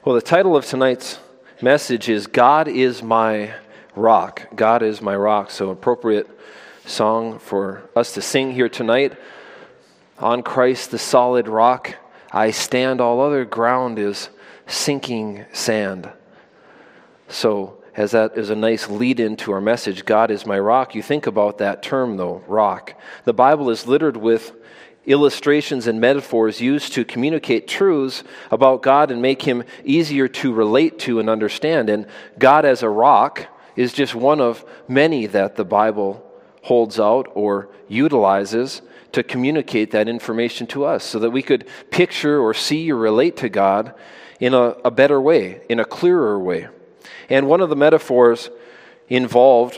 Well, the title of tonight's message is God is My Rock. God is My Rock. So appropriate song for us to sing here tonight. On Christ the solid rock I stand, all other ground is sinking sand. So as that is a nice lead into our message, God is my rock, you think about that term though, rock. The Bible is littered with illustrations and metaphors used to communicate truths about God and make him easier to relate to and understand. And God as a rock is just one of many that the Bible holds out or utilizes to communicate that information to us so that we could picture or see or relate to God in a better way, in a clearer way. And one of the metaphors involves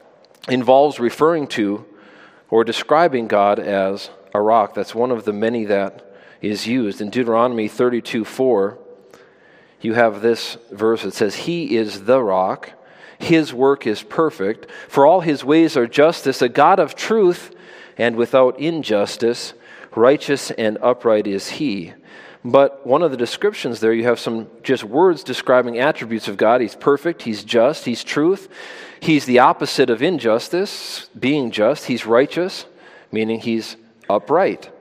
referring to or describing God as a rock. That's one of the many that is used. In Deuteronomy 32:4, you have this verse that says, He is the rock, His work is perfect, for all His ways are justice, a God of truth, and without injustice, righteous and upright is He. But one of the descriptions there, you have some just words describing attributes of God. He's perfect, He's just, He's truth. He's the opposite of injustice, being just. He's righteous, meaning He's upright.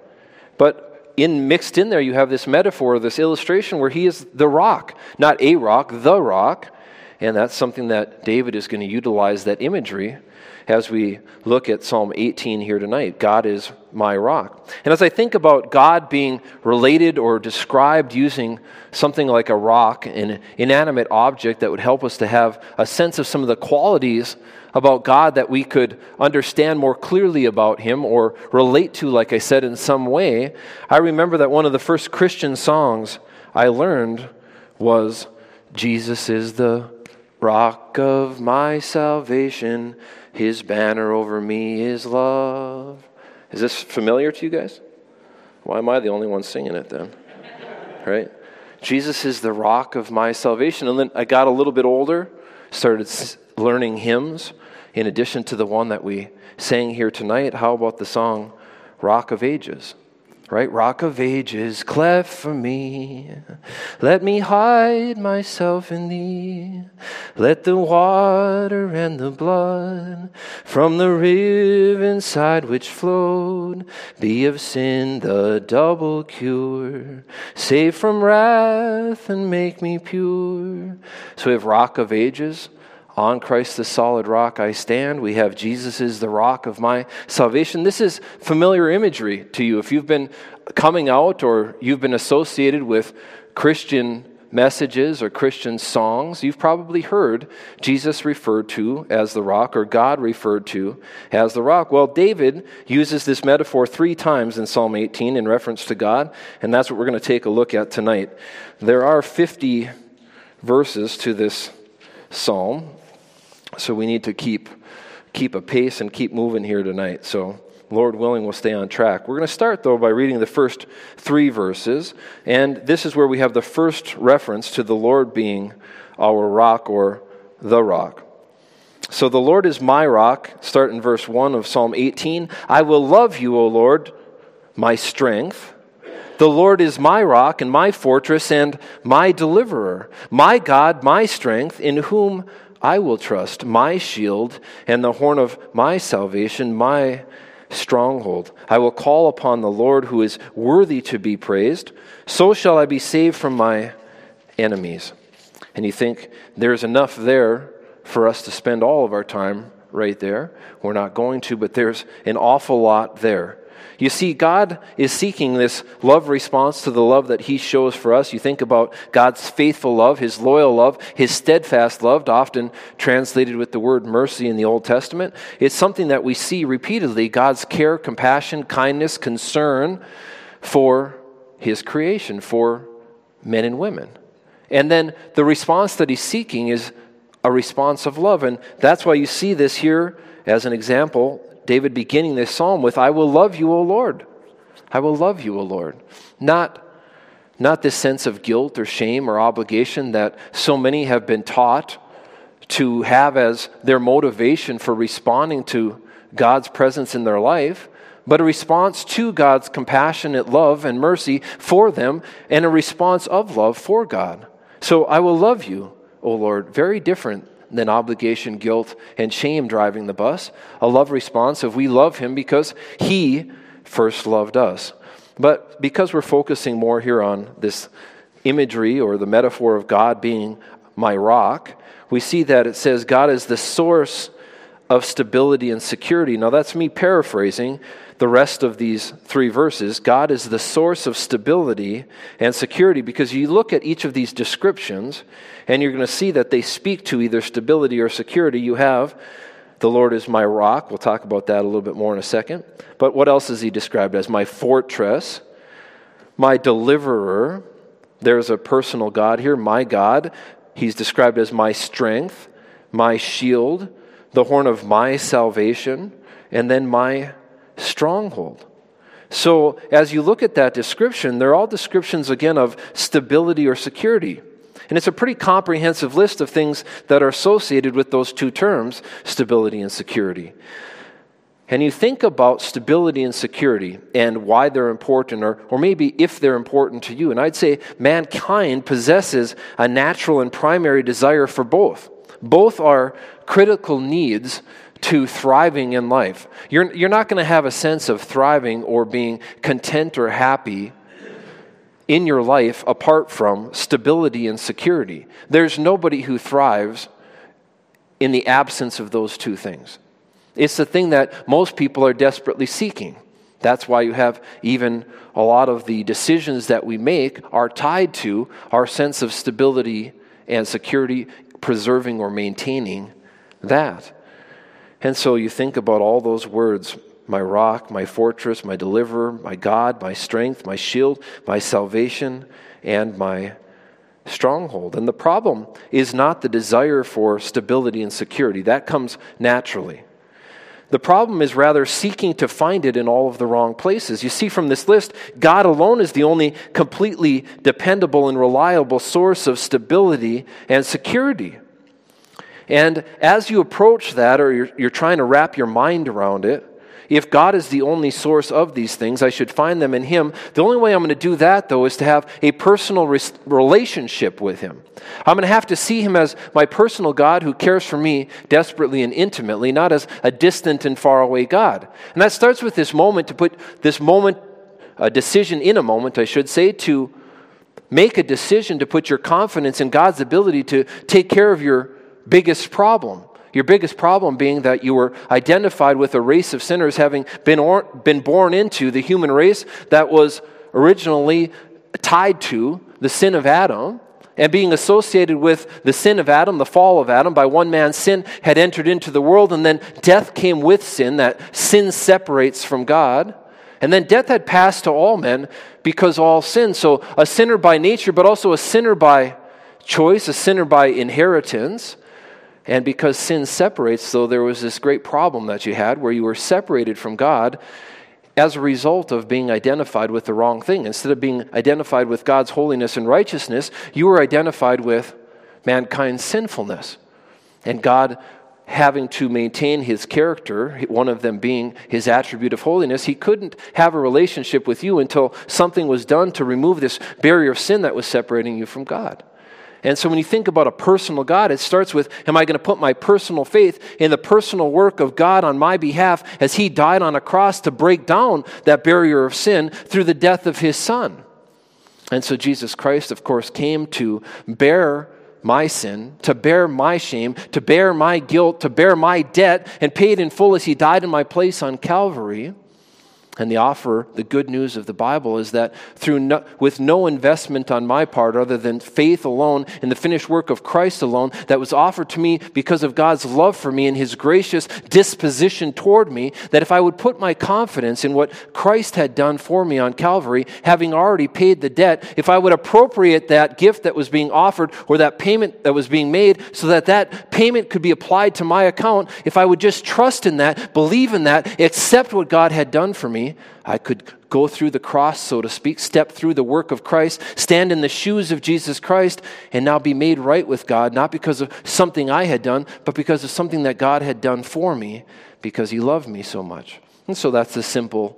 But mixed in there, you have this metaphor, this illustration where He is the rock, not a rock, the rock. And that's something that David is going to utilize, that imagery, as we look at Psalm 18 here tonight. God is my rock. And as I think about God being related or described using something like a rock, an inanimate object that would help us to have a sense of some of the qualities about God that we could understand more clearly about Him or relate to, like I said, in some way, I remember that one of the first Christian songs I learned was, Jesus is the rock of my salvation, His banner over me is love. Is this familiar to you guys? Why am I the only one singing it then? Right? Jesus is the rock of my salvation. And then I got a little bit older, started learning hymns in addition to the one that we sang here tonight. How about the song Rock of Ages? Right? Rock of Ages, cleft for me. Let me hide myself in thee. Let the water and the blood from the river inside which flowed be of sin the double cure. Save from wrath and make me pure. So we have Rock of Ages. On Christ the solid rock I stand. We have Jesus is the rock of my salvation. This is familiar imagery to you. If you've been coming out or you've been associated with Christian messages or Christian songs, you've probably heard Jesus referred to as the rock or God referred to as the rock. Well, David uses this metaphor 3 times in Psalm 18 in reference to God, and that's what we're going to take a look at tonight. There are 50 verses to this psalm. So we need to keep a pace and keep moving here tonight. So Lord willing, we'll stay on track. We're going to start, though, by reading the first 3 verses. And this is where we have the first reference to the Lord being our rock or the rock. So the Lord is my rock. Start in verse 1 of Psalm 18. I will love you, O Lord, my strength. The Lord is my rock and my fortress and my deliverer, my God, my strength, in whom I will trust, my shield and the horn of my salvation, my stronghold. I will call upon the Lord who is worthy to be praised. So shall I be saved from my enemies. And you think there's enough there for us to spend all of our time right there. We're not going to, but there's an awful lot there. You see, God is seeking this love response to the love that He shows for us. You think about God's faithful love, His loyal love, His steadfast love, often translated with the word mercy in the Old Testament. It's something that we see repeatedly, God's care, compassion, kindness, concern for His creation, for men and women. And then the response that He's seeking is a response of love. And that's why you see this here as an example, David beginning this psalm with, I will love you, O Lord. I will love you, O Lord. Not this sense of guilt or shame or obligation that so many have been taught to have as their motivation for responding to God's presence in their life, but a response to God's compassionate love and mercy for them and a response of love for God. So I will love you, O Lord, very different than obligation, guilt, and shame driving the bus. A love response of we love him because he first loved us. But because we're focusing more here on this imagery or the metaphor of God being my rock, we see that it says God is the source of stability and security. Now that's me paraphrasing the rest of these 3 verses. God is the source of stability and security, because you look at each of these descriptions and you're going to see that they speak to either stability or security. You have the Lord is my rock. We'll talk about that a little bit more in a second. But what else is he described as? My fortress, my deliverer. There's a personal God here, my God. He's described as my strength, my shield, the horn of my salvation, and then my stronghold. So as you look at that description, they're all descriptions again of stability or security. And it's a pretty comprehensive list of things that are associated with those 2 terms, stability and security. And you think about stability and security and why they're important, or maybe if they're important to you. And I'd say mankind possesses a natural and primary desire for both. Both are critical needs to thriving in life. You're not going to have a sense of thriving or being content or happy in your life apart from stability and security. There's nobody who thrives in the absence of those 2 things. It's the thing that most people are desperately seeking. That's why you have even a lot of the decisions that we make are tied to our sense of stability and security, preserving or maintaining that. And so you think about all those words, my rock, my fortress, my deliverer, my God, my strength, my shield, my salvation, and my stronghold. And the problem is not the desire for stability and security. That comes naturally. The problem is rather seeking to find it in all of the wrong places. You see from this list, God alone is the only completely dependable and reliable source of stability and security. And as you approach that, or you're trying to wrap your mind around it, if God is the only source of these things, I should find them in him. The only way I'm going to do that, though, is to have a personal relationship with him. I'm going to have to see him as my personal God who cares for me desperately and intimately, not as a distant and faraway God. And that starts with this moment, to put this moment, a decision in a moment, I should say, to make a decision to put your confidence in God's ability to take care of your biggest problem. Your biggest problem being that you were identified with a race of sinners, having been born into the human race that was originally tied to the sin of Adam, and being associated with the sin of Adam, the fall of Adam. By one man's sin had entered into the world, and then death came with sin. That sin separates from God. And then death had passed to all men because all sinned. So a sinner by nature, but also a sinner by choice, a sinner by inheritance. And because sin separates, so there was this great problem that you had where you were separated from God as a result of being identified with the wrong thing. Instead of being identified with God's holiness and righteousness, you were identified with mankind's sinfulness. And God, having to maintain his character, one of them being his attribute of holiness, he couldn't have a relationship with you until something was done to remove this barrier of sin that was separating you from God. And so when you think about a personal God, it starts with, am I going to put my personal faith in the personal work of God on my behalf as he died on a cross to break down that barrier of sin through the death of his Son? And so Jesus Christ, of course, came to bear my sin, to bear my shame, to bear my guilt, to bear my debt, and paid in full as he died in my place on Calvary. And the offer, the good news of the Bible is that with no investment on my part other than faith alone in the finished work of Christ alone, that was offered to me because of God's love for me and his gracious disposition toward me, that if I would put my confidence in what Christ had done for me on Calvary, having already paid the debt, if I would appropriate that gift that was being offered or that payment that was being made so that that payment could be applied to my account, if I would just trust in that, believe in that, accept what God had done for me, I could go through the cross, so to speak, step through the work of Christ, stand in the shoes of Jesus Christ, and now be made right with God, not because of something I had done, but because of something that God had done for me, because he loved me so much. And so that's the simple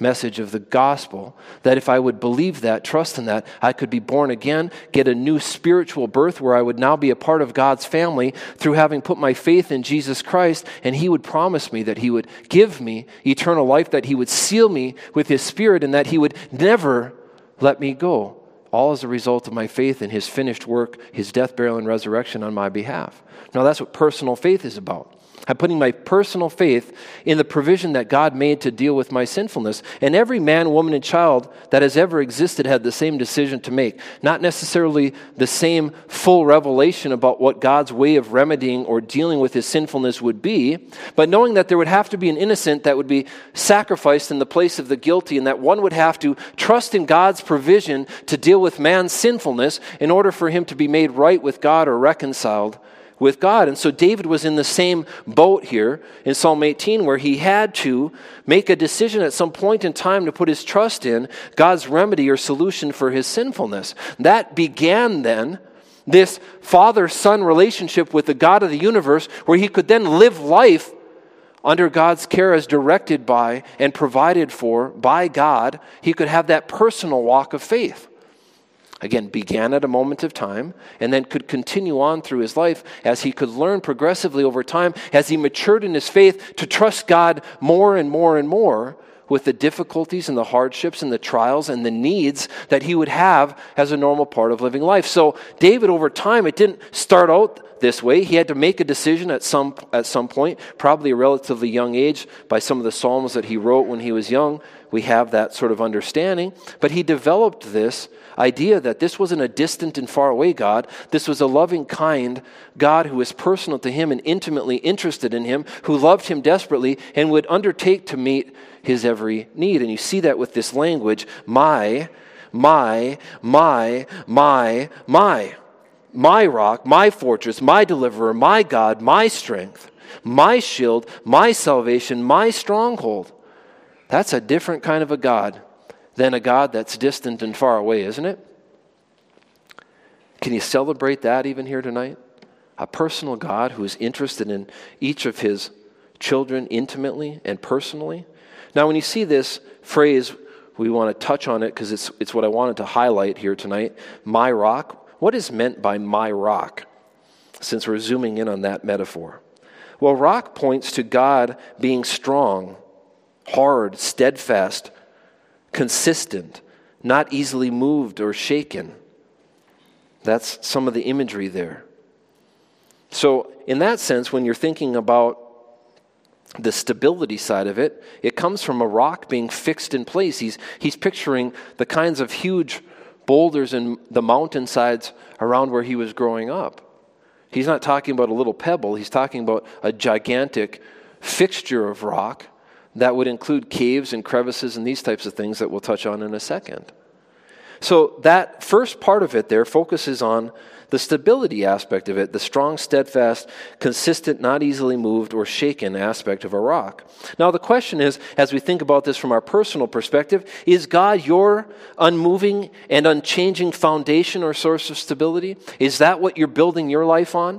message of the gospel, that if I would believe that, trust in that, I could be born again, get a new spiritual birth where I would now be a part of God's family through having put my faith in Jesus Christ, and he would promise me that he would give me eternal life, that he would seal me with his Spirit, and that he would never let me go, all as a result of my faith in his finished work, his death, burial, and resurrection on my behalf. Now that's what personal faith is about. I'm putting my personal faith in the provision that God made to deal with my sinfulness. And every man, woman, and child that has ever existed had the same decision to make. Not necessarily the same full revelation about what God's way of remedying or dealing with his sinfulness would be, but knowing that there would have to be an innocent that would be sacrificed in the place of the guilty, and that one would have to trust in God's provision to deal with man's sinfulness in order for him to be made right with God or reconciled with God. And so David was in the same boat here in Psalm 18, where he had to make a decision at some point in time to put his trust in God's remedy or solution for his sinfulness. That began then this father-son relationship with the God of the universe, where he could then live life under God's care as directed by and provided for by God. He could have that personal walk of faith. Again, began at a moment of time, and then could continue on through his life as he could learn progressively over time, as he matured in his faith, to trust God more and more and more with the difficulties and the hardships and the trials and the needs that he would have as a normal part of living life. So David, over time, it didn't start out this way. He had to make a decision at some point, probably a relatively young age. By some of the Psalms that he wrote when he was young, we have that sort of understanding. But he developed this idea that this wasn't a distant and far away God. This was a loving, kind God who was personal to him and intimately interested in him, who loved him desperately and would undertake to meet his every need. And you see that with this language, my rock, my fortress, my deliverer, my God, my strength, my shield, my salvation, my stronghold. That's a different kind of a God than a God that's distant and far away, isn't it? Can you celebrate that even here tonight? A personal God who is interested in each of his children intimately and personally. Now, when you see this phrase, we want to touch on it because it's what I wanted to highlight here tonight. My rock. What is meant by my rock, since we're zooming in on that metaphor? Well, rock points to God being strong, hard, steadfast, consistent, not easily moved or shaken. That's some of the imagery there. So in that sense, when you're thinking about the stability side of it, it comes from a rock being fixed in place. He's picturing the kinds of huge boulders in the mountainsides around where he was growing up. He's not talking about a little pebble. He's talking about a gigantic fixture of rock that would include caves and crevices and these types of things that we'll touch on in a second. So that first part of it there focuses on the stability aspect of it, the strong, steadfast, consistent, not easily moved or shaken aspect of a rock. Now the question is, as we think about this from our personal perspective, is God your unmoving and unchanging foundation or source of stability? Is that what you're building your life on?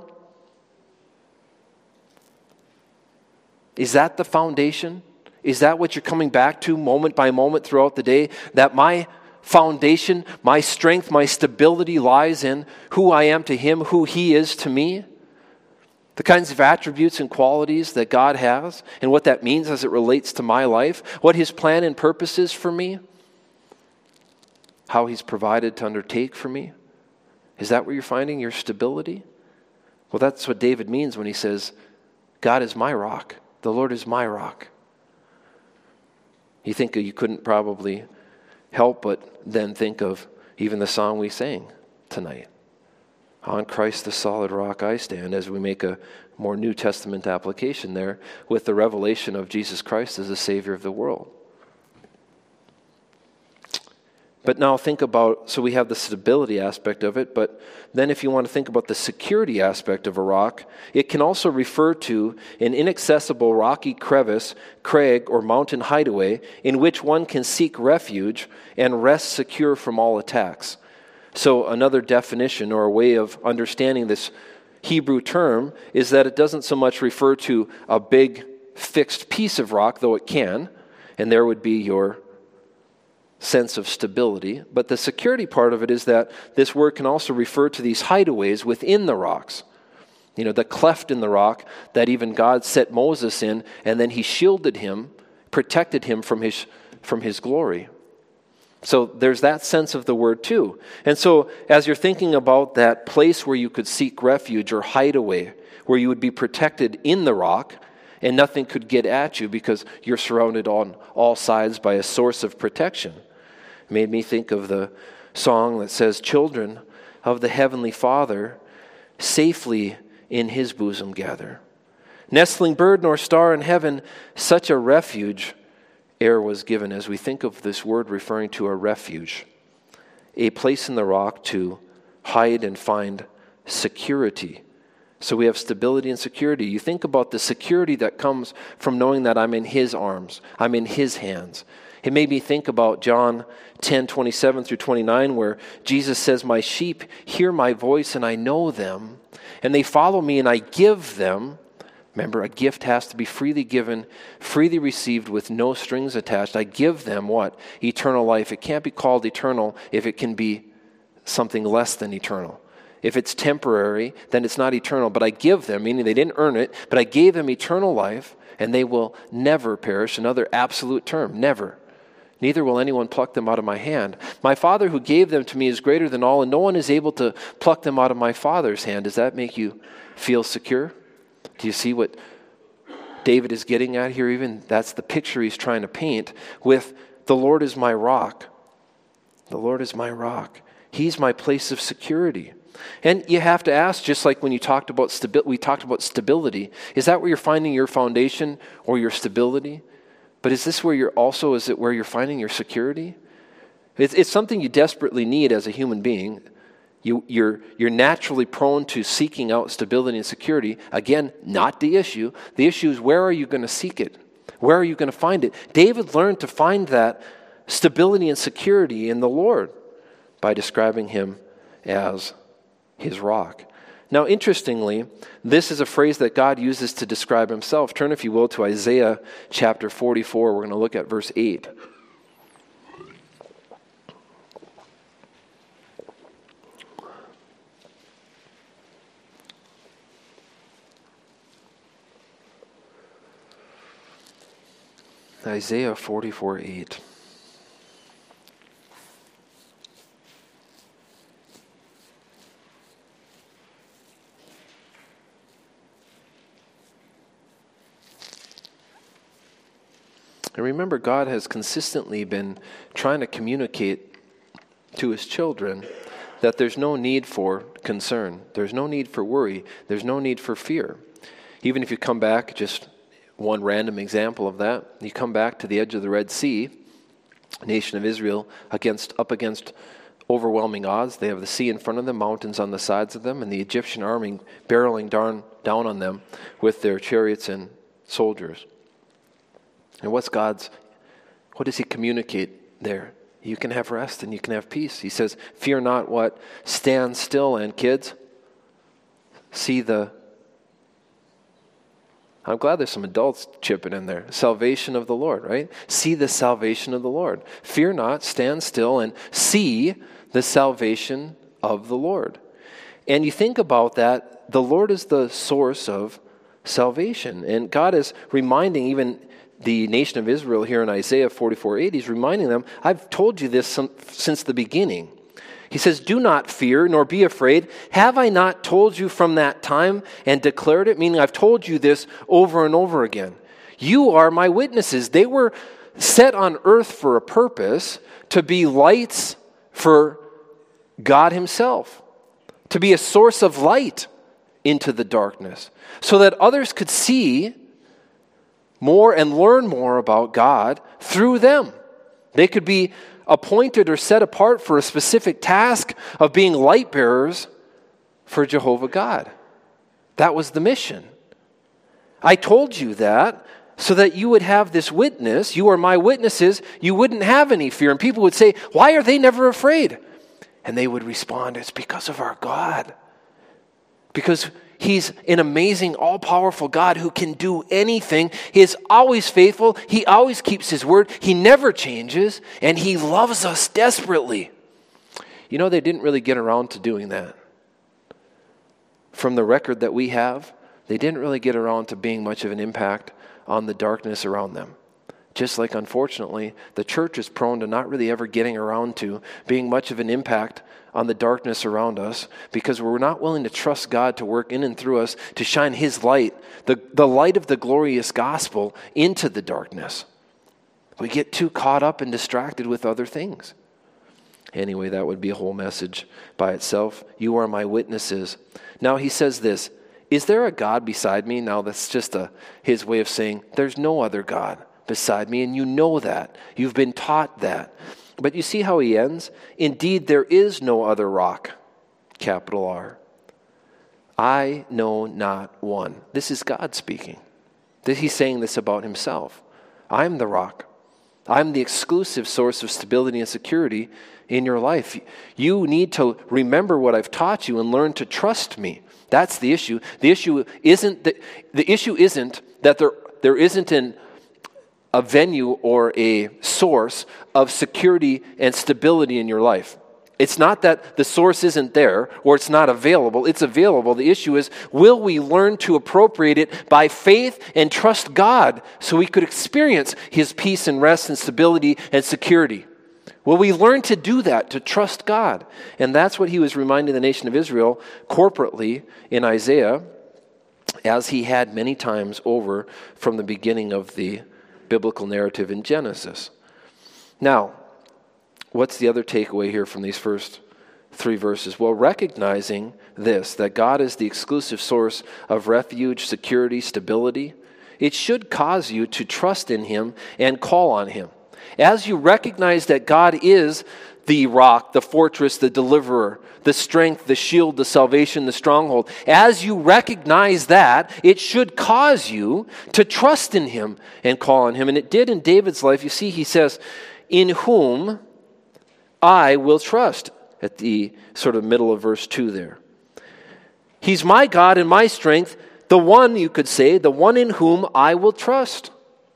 Is that the foundation? Is that what you're coming back to moment by moment throughout the day? That my foundation, my strength, my stability lies in who I am to him, who he is to me? The kinds of attributes and qualities that God has and what that means as it relates to my life, what his plan and purpose is for me, how he's provided to undertake for me. Is that where you're finding your stability? Well, that's what David means when he says, God is my rock. The Lord is my rock. You think you couldn't probably help but then think of even the song we sang tonight. On Christ the solid rock I stand, as we make a more New Testament application there with the revelation of Jesus Christ as the Savior of the world. But now think about, so we have the stability aspect of it, but then if you want to think about the security aspect of a rock, it can also refer to an inaccessible rocky crevice, crag, or mountain hideaway in which one can seek refuge and rest secure from all attacks. So another definition or a way of understanding this Hebrew term is that it doesn't so much refer to a big fixed piece of rock, though it can, and there would be your sense of stability, but the security part of it is that this word can also refer to these hideaways within the rocks. You know, the cleft in the rock that even God set Moses in, and then he shielded him, protected him from his glory. So there's that sense of the word too. And so as you're thinking about that place where you could seek refuge or hideaway, where you would be protected in the rock and nothing could get at you because you're surrounded on all sides by a source of protection. It made me think of the song that says, "Children of the Heavenly Father, safely in his bosom gather. Nestling bird nor star in heaven, such a refuge ere was given." As we think of this word referring to a refuge, a place in the rock to hide and find security. So we have stability and security. You think about the security that comes from knowing that I'm in his arms, I'm in his hands. It made me think about John 10:27 through 29, where Jesus says, "My sheep hear my voice, and I know them, and they follow me, and I give them." Remember, a gift has to be freely given, freely received, with no strings attached. I give them what? Eternal life. It can't be called eternal if it can be something less than eternal. If it's temporary, then it's not eternal. But I give them, meaning they didn't earn it, but I gave them eternal life, and they will never perish. Another absolute term, never. Neither will anyone pluck them out of my hand. My Father who gave them to me is greater than all, and no one is able to pluck them out of my Father's hand. Does that make you feel secure? Do you see what David is getting at here? Even that's the picture he's trying to paint with the Lord is my rock. The Lord is my rock. He's my place of security. And you have to ask, just like when we talked about stability, is that where you're finding your foundation or your stability? But is it where you're finding your security? It's something you desperately need as a human being. You're naturally prone to seeking out stability and security. Again, not the issue. The issue is, where are you going to seek it? Where are you going to find it? David learned to find that stability and security in the Lord by describing him as his rock. Now, interestingly, this is a phrase that God uses to describe himself. Turn, if you will, to Isaiah chapter 44. We're going to look at verse 8. Isaiah 44:8. And remember, God has consistently been trying to communicate to his children that there's no need for concern. There's no need for worry. There's no need for fear. Even if you come back, just one random example of that, you come back to the edge of the Red Sea, nation of Israel, up against overwhelming odds. They have the sea in front of them, mountains on the sides of them, and the Egyptian army barreling down on them with their chariots and soldiers. And what does he communicate there? You can have rest and you can have peace. He says, fear not what? Stand still, and kids, I'm glad there's some adults chipping in there. Salvation of the Lord, right? See the salvation of the Lord. Fear not, stand still, and see the salvation of the Lord. And you think about that, the Lord is the source of salvation. And God is reminding even the nation of Israel here in Isaiah 44:8, he's reminding them, I've told you this since the beginning. He says, do not fear, nor be afraid. Have I not told you from that time and declared it? Meaning, I've told you this over and over again. You are my witnesses. They were set on earth for a purpose, to be lights for God himself, to be a source of light into the darkness, so that others could see more and learn more about God through them. They could be appointed or set apart for a specific task of being light bearers for Jehovah God. That was the mission. I told you that so that you would have this witness. You are my witnesses. You wouldn't have any fear. And people would say, why are they never afraid? And they would respond, it's because of our God. Because He's an amazing, all-powerful God who can do anything. He is always faithful. He always keeps his word. He never changes, and he loves us desperately. You know, they didn't really get around to doing that. From the record that we have, they didn't really get around to being much of an impact on the darkness around them. Just like, unfortunately, the church is prone to not really ever getting around to being much of an impact on the darkness around us because we're not willing to trust God to work in and through us to shine his light, the light of the glorious gospel, into the darkness. We get too caught up and distracted with other things. Anyway, that would be a whole message by itself. You are my witnesses. Now he says this, is there a God beside me? Now that's just his way of saying there's no other God beside me, and you know that. You've been taught that. But you see how he ends? Indeed, there is no other rock, capital R. I know not one. This is God speaking. He's saying this about himself. I'm the rock. I'm the exclusive source of stability and security in your life. You need to remember what I've taught you and learn to trust me. That's the issue. The issue isn't that there isn't a venue or a source of security and stability in your life. It's not that the source isn't there or it's not available. It's available. The issue is, will we learn to appropriate it by faith and trust God so we could experience his peace and rest and stability and security? Will we learn to do that, to trust God? And that's what he was reminding the nation of Israel corporately in Isaiah, as he had many times over from the beginning of the biblical narrative in Genesis. Now, what's the other takeaway here from these first 3 verses? Well, recognizing this, that God is the exclusive source of refuge, security, stability, it should cause you to trust in him and call on him. As you recognize that God is the rock, the fortress, the deliverer, the strength, the shield, the salvation, the stronghold. As you recognize that, it should cause you to trust in him and call on him. And it did in David's life. You see, he says, in whom I will trust, at the sort of middle of verse 2 there. He's my God and my strength, the one, you could say, the one in whom I will trust.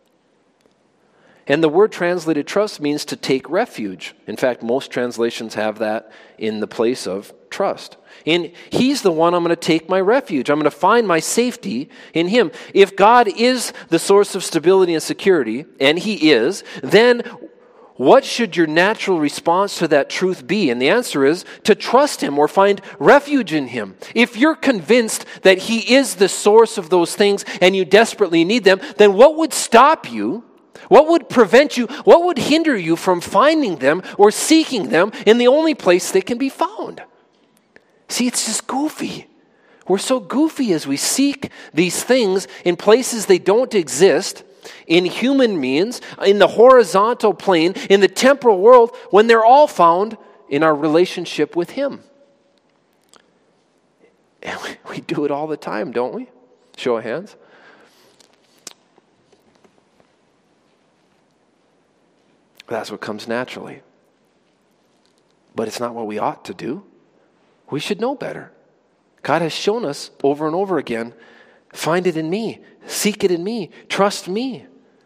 And the word translated trust means to take refuge. In fact, most translations have that in the place of trust. And he's the one I'm going to take my refuge. I'm going to find my safety in him. If God is the source of stability and security, and he is, then what should your natural response to that truth be? And the answer is to trust him or find refuge in him. If you're convinced that he is the source of those things and you desperately need them, then what would stop you? What would prevent you? What would hinder you from finding them or seeking them in the only place they can be found? See, it's just goofy. We're so goofy as we seek these things in places they don't exist, in human means, in the horizontal plane, in the temporal world, when they're all found in our relationship with him. And we do it all the time, don't we? Show of hands. That's what comes naturally. But it's not what we ought to do. We should know better. God has shown us over and over again, find it in me, seek it in me, trust me.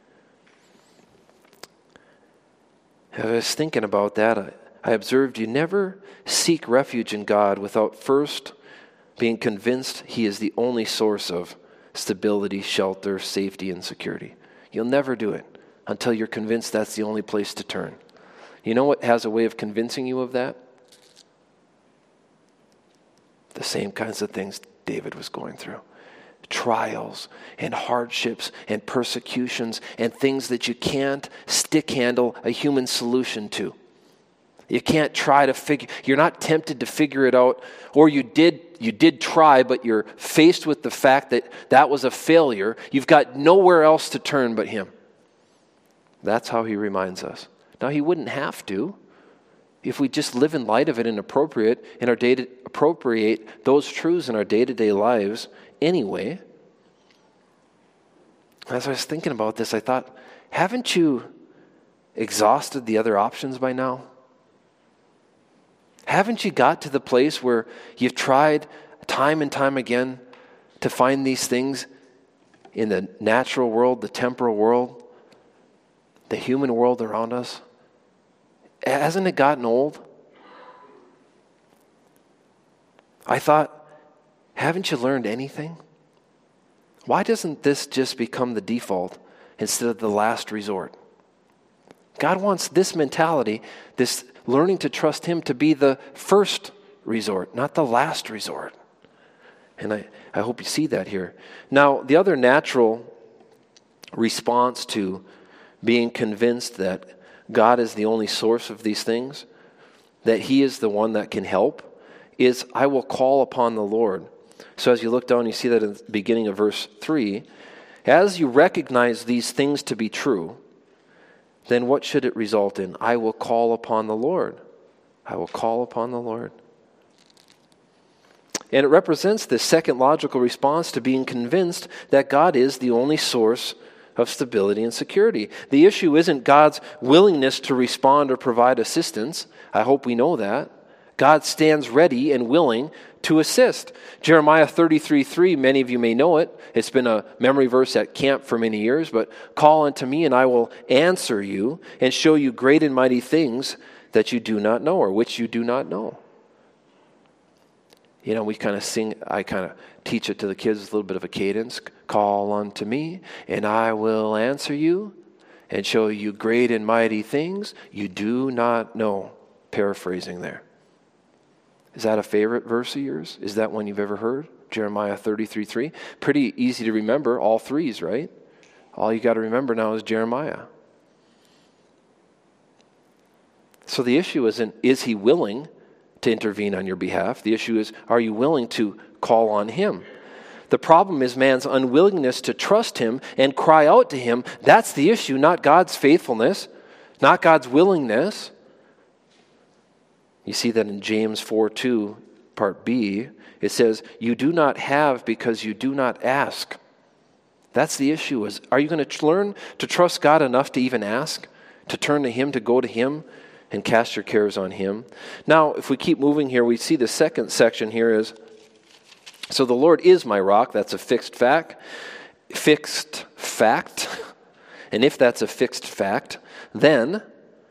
As I was thinking about that, I observed you never seek refuge in God without first being convinced he is the only source of stability, shelter, safety, and security. You'll never do it until you're convinced that's the only place to turn. You know what has a way of convincing you of that? The same kinds of things David was going through. Trials and hardships and persecutions and things that you can't stick handle a human solution to. You can't try to you're not tempted to figure it out, or you did try, but you're faced with the fact that that was a failure. You've got nowhere else to turn but him. That's how he reminds us. Now, he wouldn't have to. If we just live in light of it and appropriate those truths in our day-to-day lives anyway. As I was thinking about this, I thought, haven't you exhausted the other options by now? Haven't you got to the place where you've tried time and time again to find these things in the natural world, the temporal world, the human world around us? Hasn't it gotten old? I thought, haven't you learned anything? Why doesn't this just become the default instead of the last resort? God wants this mentality, this learning to trust Him, to be the first resort, not the last resort. And I hope you see that here. Now, the other natural response to being convinced that God is the only source of these things, that He is the one that can help, is I will call upon the Lord. So as you look down, you see that in the beginning of verse 3, as you recognize these things to be true, then what should it result in? I will call upon the Lord. I will call upon the Lord. And it represents the second logical response to being convinced that God is the only source of stability and security. The issue isn't God's willingness to respond or provide assistance. I hope we know that. God stands ready and willing to assist. Jeremiah 33:3, many of you may know it. It's been a memory verse at camp for many years, but call unto me and I will answer you and show you great and mighty things that you do not know or which you do not know. You know, we kind of sing, I kind of teach it to the kids with a little bit of a cadence. Call unto me and I will answer you and show you great and mighty things you do not know. Paraphrasing there. Is that a favorite verse of yours? Is that one you've ever heard? Jeremiah 33:3. Pretty easy to remember, all threes, right? All you got to remember now is Jeremiah. So the issue isn't, is He willing to intervene on your behalf? The issue is, are you willing to call on Him? The problem is man's unwillingness to trust Him and cry out to Him. That's the issue, not God's faithfulness, not God's willingness. You see that in James 4:2, part B. It says, you do not have because you do not ask. That's the issue. Is, are you going to learn to trust God enough to even ask? To turn to Him, to go to Him, and cast your cares on Him? Now, if we keep moving here, we see the second section here is, so the Lord is my rock. That's a fixed fact. Fixed fact. And if that's a fixed fact, then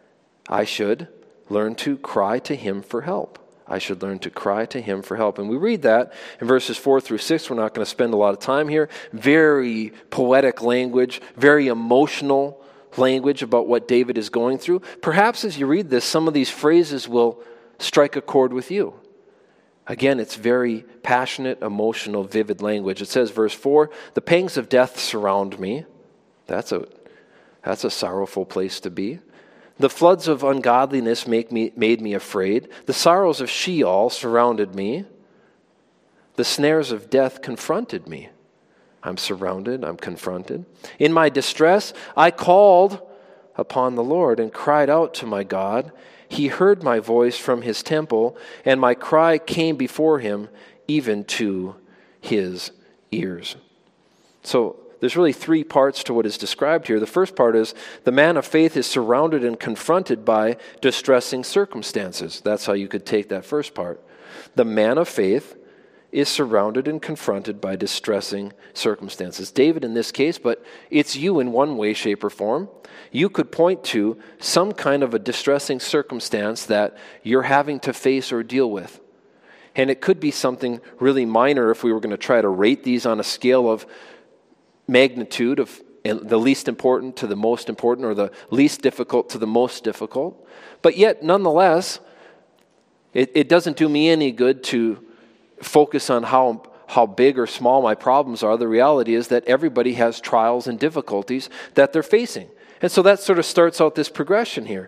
I should learn to cry to Him for help. I should learn to cry to Him for help. And we read that in verses 4-6. We're not going to spend a lot of time here. Very poetic language, very emotional language about what David is going through. Perhaps as you read this, some of these phrases will strike a chord with you. Again, it's very passionate, emotional, vivid language. It says, verse 4, the pangs of death surround me. That's a sorrowful place to be. The floods of ungodliness made me afraid. The sorrows of Sheol surrounded me. The snares of death confronted me. I'm surrounded, I'm confronted. In my distress, I called upon the Lord and cried out to my God. He heard my voice from His temple, and my cry came before Him, even to His ears. So, there's really three parts to what is described here. The first part is the man of faith is surrounded and confronted by distressing circumstances. That's how you could take that first part. The man of faith is surrounded and confronted by distressing circumstances. David in this case, but it's you in one way, shape, or form. You could point to some kind of a distressing circumstance that you're having to face or deal with. And it could be something really minor if we were going to try to rate these on a scale of magnitude of the least important to the most important, or the least difficult to the most difficult. But yet, nonetheless, it doesn't do me any good to focus on how big or small my problems are. The reality is that everybody has trials and difficulties that they're facing. And so that sort of starts out this progression here.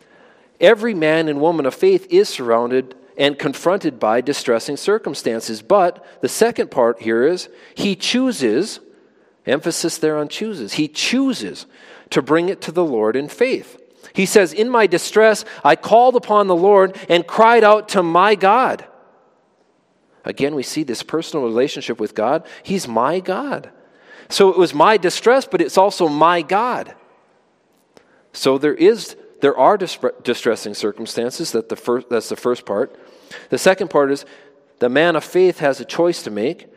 Every man and woman of faith is surrounded and confronted by distressing circumstances. But the second part here is he chooses. Emphasis there on chooses. He chooses to bring it to the Lord in faith. He says, in my distress, I called upon the Lord and cried out to my God. Again, we see this personal relationship with God. He's my God. So it was my distress, but it's also my God. So there are distressing circumstances. That's the first part. The second part is the man of faith has a choice to make.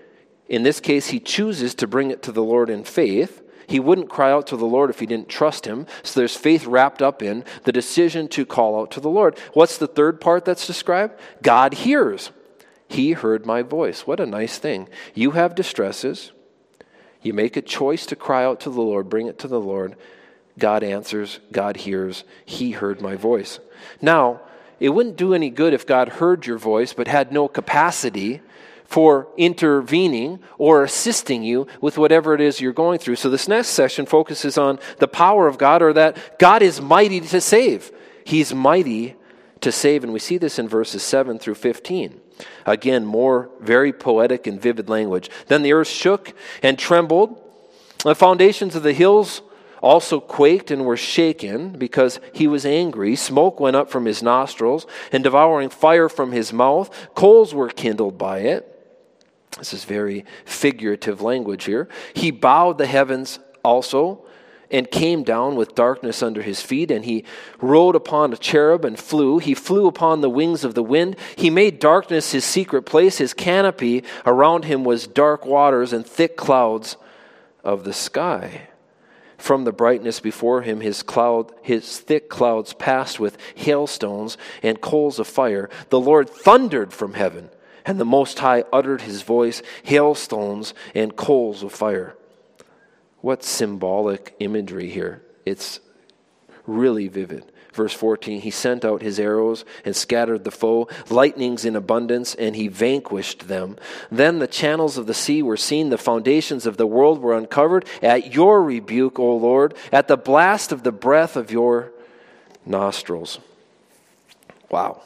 in this case, he chooses to bring it to the Lord in faith. He wouldn't cry out to the Lord if he didn't trust him. So there's faith wrapped up in the decision to call out to the Lord. What's the third part that's described? God hears. He heard my voice. What a nice thing. You have distresses. You make a choice to cry out to the Lord, bring it to the Lord. God answers, God hears. He heard my voice. Now, it wouldn't do any good if God heard your voice but had no capacity for intervening or assisting you with whatever it is you're going through. So this next section focuses on the power of God, or that God is mighty to save. He's mighty to save, and we see this in verses 7 through 15. Again, more very poetic and vivid language. Then the earth shook and trembled. The foundations of the hills also quaked and were shaken because he was angry. Smoke went up from his nostrils, and devouring fire from his mouth. Coals were kindled by it. This is very figurative language here. He bowed the heavens also and came down with darkness under his feet, and he rode upon a cherub and flew. He flew upon the wings of the wind. He made darkness his secret place. His canopy around him was dark waters and thick clouds of the sky. From the brightness before him, his thick clouds passed with hailstones and coals of fire. The Lord thundered from heaven, and the Most High uttered his voice, hailstones and coals of fire. What symbolic imagery here. It's really vivid. Verse 14, he sent out his arrows and scattered the foe, lightnings in abundance, and he vanquished them. Then the channels of the sea were seen, the foundations of the world were uncovered. At your rebuke, O Lord, at the blast of the breath of your nostrils. Wow.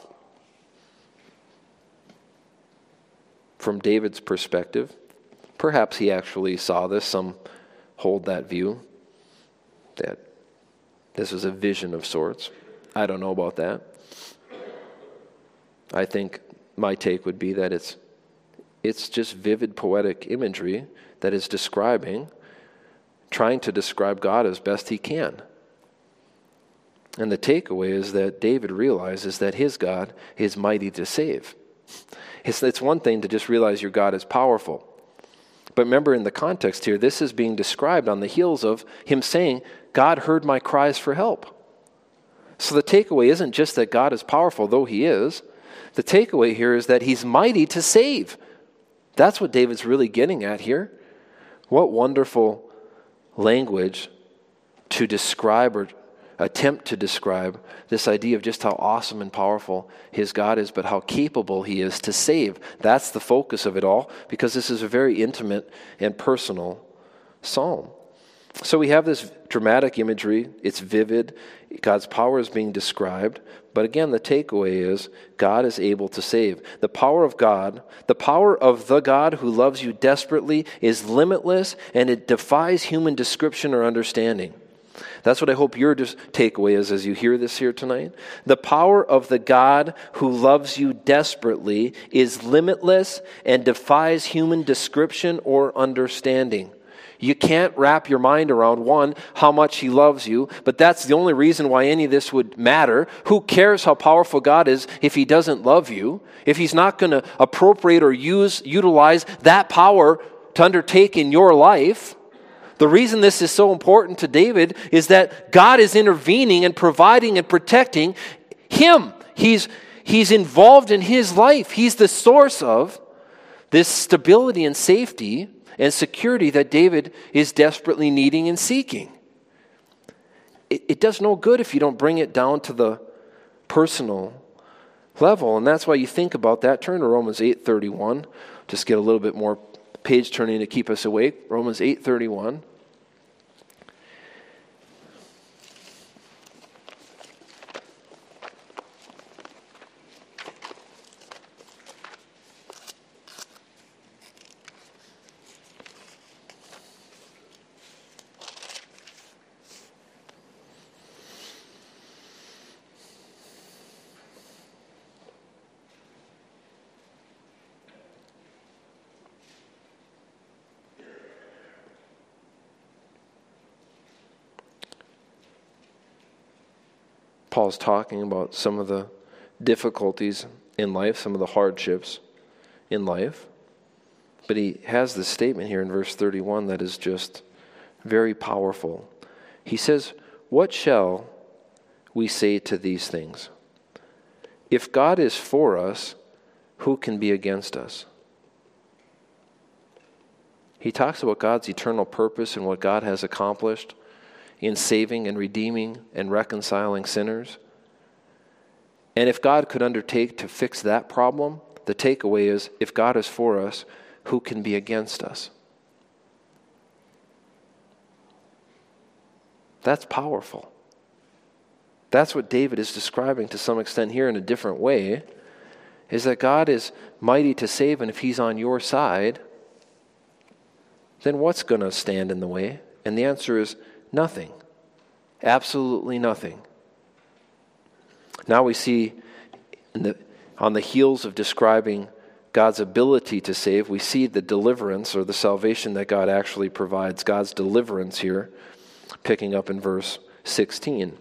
From David's perspective, perhaps he actually saw this. Some hold that view, that this was a vision of sorts. I don't know about that. I think my take would be that it's just vivid poetic imagery that is trying to describe God as best he can. And the takeaway is that David realizes that his God is mighty to save. It's one thing to just realize your God is powerful. But remember, in the context here, this is being described on the heels of him saying, God heard my cries for help. So the takeaway isn't just that God is powerful, though he is. The takeaway here is that he's mighty to save. That's what David's really getting at here. What wonderful language to describe or attempt to describe this idea of just how awesome and powerful his God is, but how capable he is to save. That's the focus of it all, because this is a very intimate and personal psalm. So we have this dramatic imagery. It's vivid. God's power is being described. But again, the takeaway is God is able to save. The power of God, the power of the God who loves you desperately is limitless, and it defies human description or understanding. That's what I hope your takeaway is as you hear this here tonight. The power of the God who loves you desperately is limitless and defies human description or understanding. You can't wrap your mind around, one, how much he loves you, but that's the only reason why any of this would matter. Who cares how powerful God is if he doesn't love you? If he's not going to appropriate or utilize that power to undertake in your life? The reason this is so important to David is that God is intervening and providing and protecting him. He's involved in his life. He's the source of this stability and safety and security that David is desperately needing and seeking. It does no good if you don't bring it down to the personal level, and that's why you think about that. Turn to Romans 8:31. Just get a little bit more page turning to keep us awake. Romans 8:31. Paul's talking about some of the difficulties in life, some of the hardships in life. But he has this statement here in verse 31 that is just very powerful. He says, "What shall we say to these things? If God is for us, who can be against us?" He talks about God's eternal purpose and what God has accomplished in saving and redeeming and reconciling sinners. And if God could undertake to fix that problem, the takeaway is, if God is for us, who can be against us? That's powerful. That's what David is describing to some extent here in a different way, is that God is mighty to save, and if he's on your side, then what's going to stand in the way? And the answer is nothing. Absolutely nothing. Now we see on the heels of describing God's ability to save, we see the deliverance or the salvation that God actually provides, God's deliverance here, picking up in verse 16.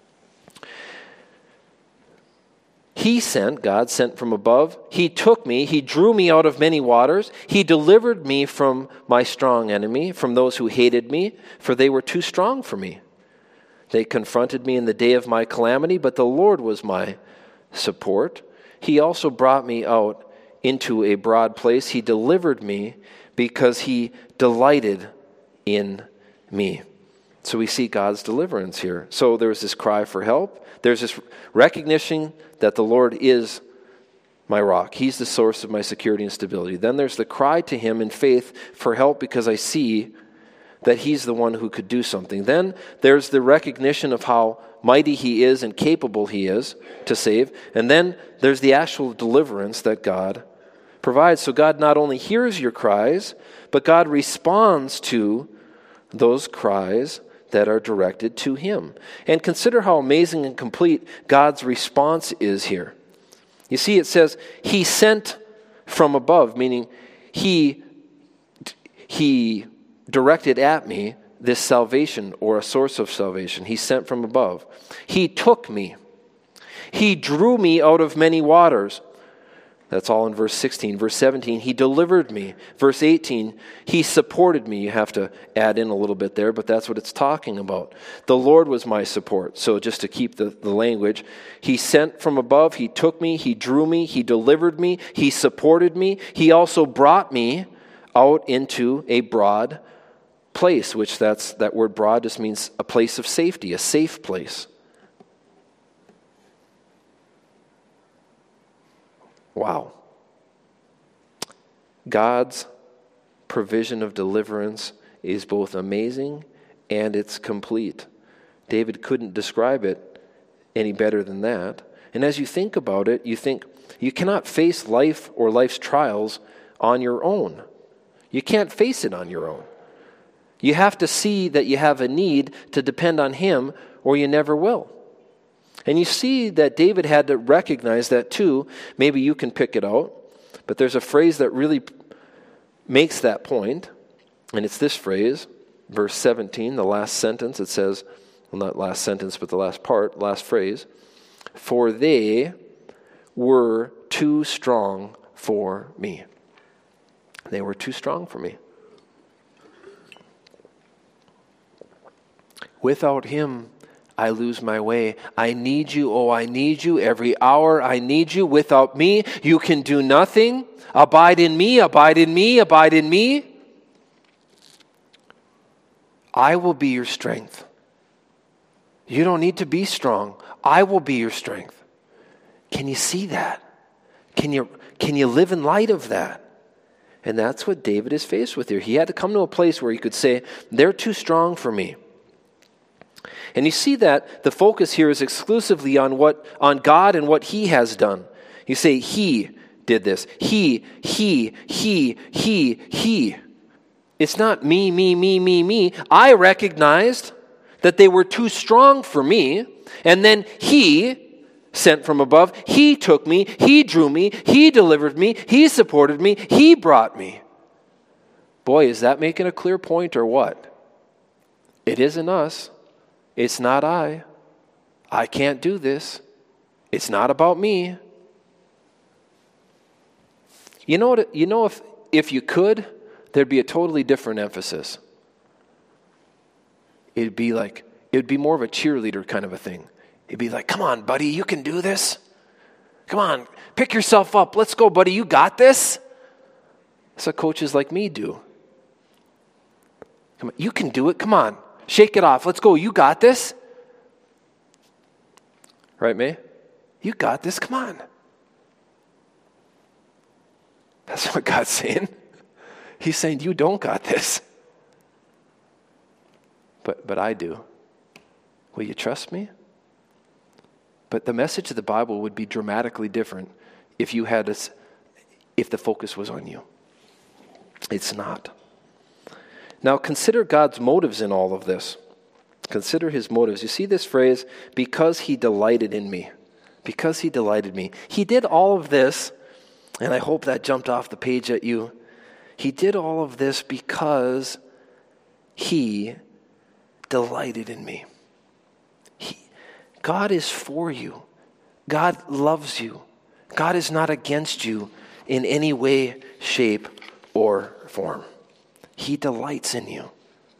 God sent from above. He took me. He drew me out of many waters. He delivered me from my strong enemy, from those who hated me, for they were too strong for me. They confronted me in the day of my calamity, but the Lord was my support. He also brought me out into a broad place. He delivered me because he delighted in me. So we see God's deliverance here. So there's this cry for help. There's this recognition that the Lord is my rock. He's the source of my security and stability. Then there's the cry to him in faith for help because I see that he's the one who could do something. Then there's the recognition of how mighty he is and capable he is to save. And then there's the actual deliverance that God provides. So God not only hears your cries, but God responds to those cries that are directed to him. And consider how amazing and complete God's response is here. You see, it says, he sent from above, meaning he directed at me this salvation or a source of salvation. He sent from above. He took me. He drew me out of many waters. That's all in verse 16. Verse 17, he delivered me. Verse 18, he supported me. You have to add in a little bit there, but that's what it's talking about. The Lord was my support. So just to keep the language, he sent from above, he took me, he drew me, he delivered me, he supported me. He also brought me out into a broad place, which that word broad just means a place of safety, a safe place. Wow. God's provision of deliverance is both amazing and it's complete. David couldn't describe it any better than that. And as you think about it, you think you cannot face life or life's trials on your own. You can't face it on your own. You have to see that you have a need to depend on him or you never will. And you see that David had to recognize that too. Maybe you can pick it out. But there's a phrase that really makes that point. And it's this phrase, verse 17, the last sentence. It says, well, not last sentence, but the last part, last phrase. For they were too strong for me. They were too strong for me. Without him, I lose my way. I need you. Oh, I need you. Every hour I need you. Without me, you can do nothing. Abide in me, abide in me, abide in me. I will be your strength. You don't need to be strong. I will be your strength. Can you see that? Can you live in light of that? And that's what David is faced with here. He had to come to a place where he could say, they're too strong for me. And you see that the focus here is exclusively on God and what he has done. You say, he did this. He. It's not me. I recognized that they were too strong for me, and then he sent from above. He took me. He drew me. He delivered me. He supported me. He brought me. Boy, is that making a clear point or what? It isn't us. It's not I. I can't do this. It's not about me. You know if if you could, there'd be a totally different emphasis. It'd be more of a cheerleader kind of a thing. It'd be like, come on, buddy, you can do this. Come on, pick yourself up. Let's go, buddy, you got this. That's what coaches like me do. Come on, you can do it. Come on, shake it off. Let's go. You got this. Right, May? You got this. Come on. That's what God's saying. He's saying, you don't got this. But I do. Will you trust me? But the message of the Bible would be dramatically different if the focus was on you. It's not. Now consider God's motives in all of this. Consider his motives. You see this phrase, because he delighted in me. Because he delighted in me. He did all of this, and I hope that jumped off the page at you. He did all of this because he delighted in me. God is for you. God loves you. God is not against you in any way, shape, or form. He delights in you.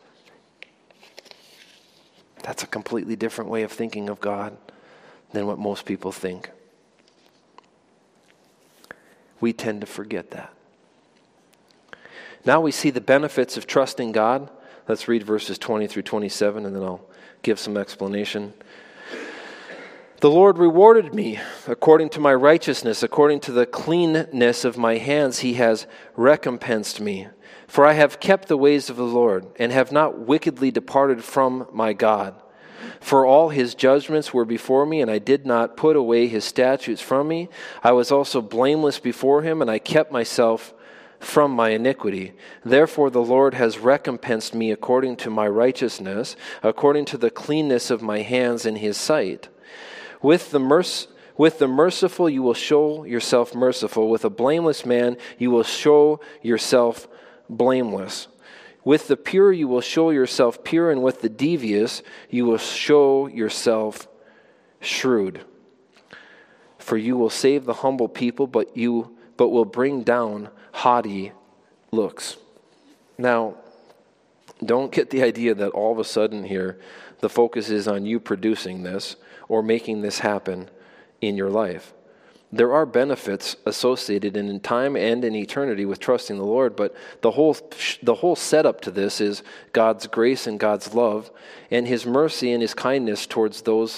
That's a completely different way of thinking of God than what most people think. We tend to forget that. Now we see the benefits of trusting God. Let's read verses 20 through 27, and then I'll give some explanation. The Lord rewarded me according to my righteousness, according to the cleanness of my hands he has recompensed me. For I have kept the ways of the Lord, and have not wickedly departed from my God. For all his judgments were before me, and I did not put away his statutes from me. I was also blameless before him, and I kept myself from my iniquity. Therefore the Lord has recompensed me according to my righteousness, according to the cleanness of my hands in his sight. With the merciful you will show yourself merciful. With a blameless man you will show yourself blameless. With the pure you will show yourself pure, and with the devious you will show yourself shrewd. For you will save the humble people, but will bring down haughty looks. Now, don't get the idea that all of a sudden here the focus is on you producing this or making this happen in your life. There are benefits associated in time and in eternity with trusting the Lord, but the whole setup to this is God's grace and God's love and his mercy and his kindness towards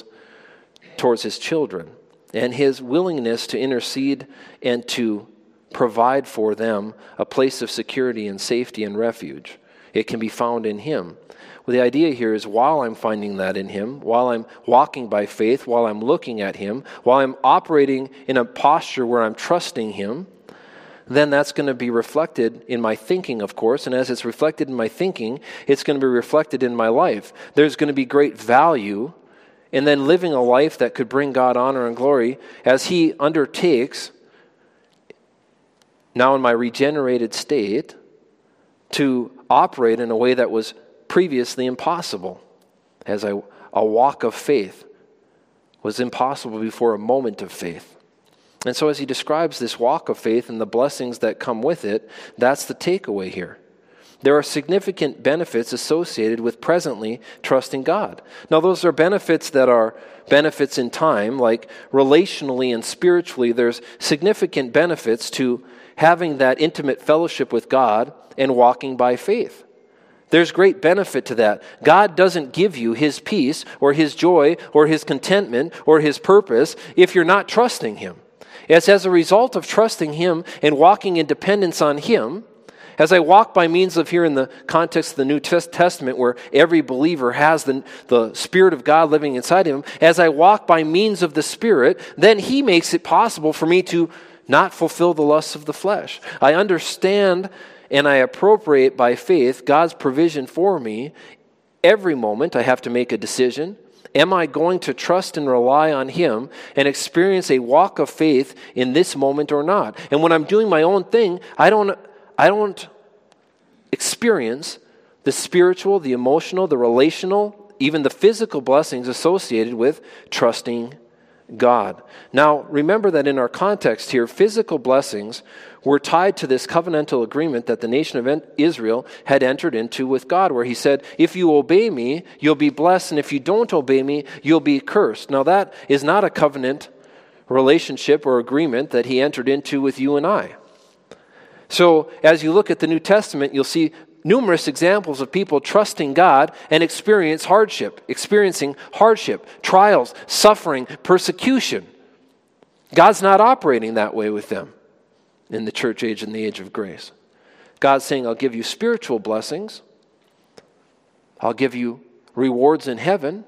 his children, and his willingness to intercede and to provide for them a place of security and safety and refuge. It can be found in him. Well, the idea here is while I'm finding that in him, while I'm walking by faith, while I'm looking at him, while I'm operating in a posture where I'm trusting him, then that's going to be reflected in my thinking, of course. And as it's reflected in my thinking, it's going to be reflected in my life. There's going to be great value in then living a life that could bring God honor and glory as he undertakes, now in my regenerated state, to operate in a way that was previously impossible, as a walk of faith was impossible before a moment of faith. And so as he describes this walk of faith and the blessings that come with it, that's the takeaway here. There are significant benefits associated with presently trusting God. Now those are benefits that are benefits in time, like relationally and spiritually. There's significant benefits to having that intimate fellowship with God and walking by faith. There's great benefit to that. God doesn't give you his peace or his joy or his contentment or his purpose if you're not trusting him. It's as a result of trusting him and walking in dependence on him, as I walk by means of, here in the context of the New Testament where every believer has the Spirit of God living inside him, as I walk by means of the Spirit, then he makes it possible for me to not fulfill the lusts of the flesh. I understand and I appropriate by faith God's provision for me. Every moment I have to make a decision. Am I going to trust and rely on him and experience a walk of faith in this moment or not? And when I'm doing my own thing, I don't experience the spiritual, the emotional, the relational, even the physical blessings associated with trusting God. Now, remember that in our context here, physical blessings were tied to this covenantal agreement that the nation of Israel had entered into with God, where he said, if you obey me, you'll be blessed, and if you don't obey me, you'll be cursed. Now that is not a covenant relationship or agreement that he entered into with you and I. So as you look at the New Testament, you'll see numerous examples of people trusting God and experiencing hardship, trials, suffering, persecution. God's not operating that way with them in the church age and the age of grace. God's saying, I'll give you spiritual blessings. I'll give you rewards in heaven.